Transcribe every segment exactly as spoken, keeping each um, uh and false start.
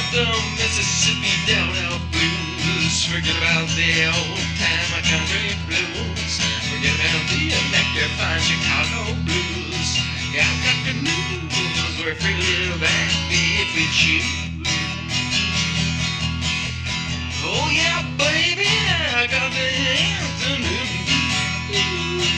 the Mississippi Delta blues. Forget about the old-time country blues. Forget about the electrifying Chicago blues. Yeah, I've got the news. We're free to live happy if we choose. Oh yeah, baby, I got the afternoon blues.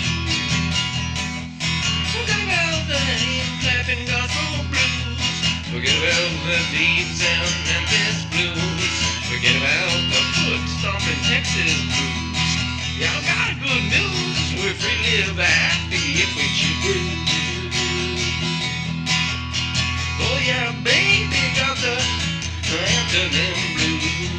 Forget about the hand-clapping gospel blues. Forget about the deep sound Memphis blues. Forget about the foot-stomping Texas blues. Y'all got good news. We're free to live happy if we choose. Oh yeah, baby, got the afternoon blues.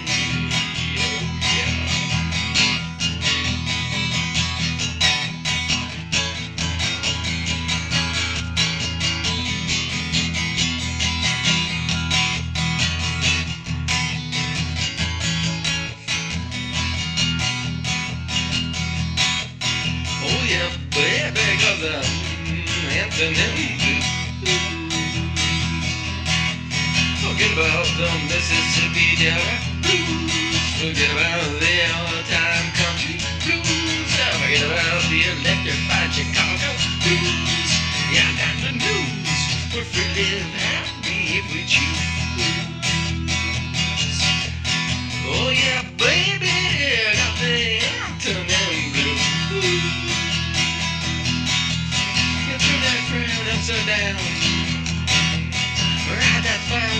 Oh yeah, baby, got the afternoon blues. Forget about the Mississippi Delta blues. Forget about the old-time country blues. Forget about the electrified Chicago blues. Yeah, I got the news. We're free to live happy if we choose. Oh yeah, baby, I got the afternoon blues. Get through that crowd upside down. Ride that fire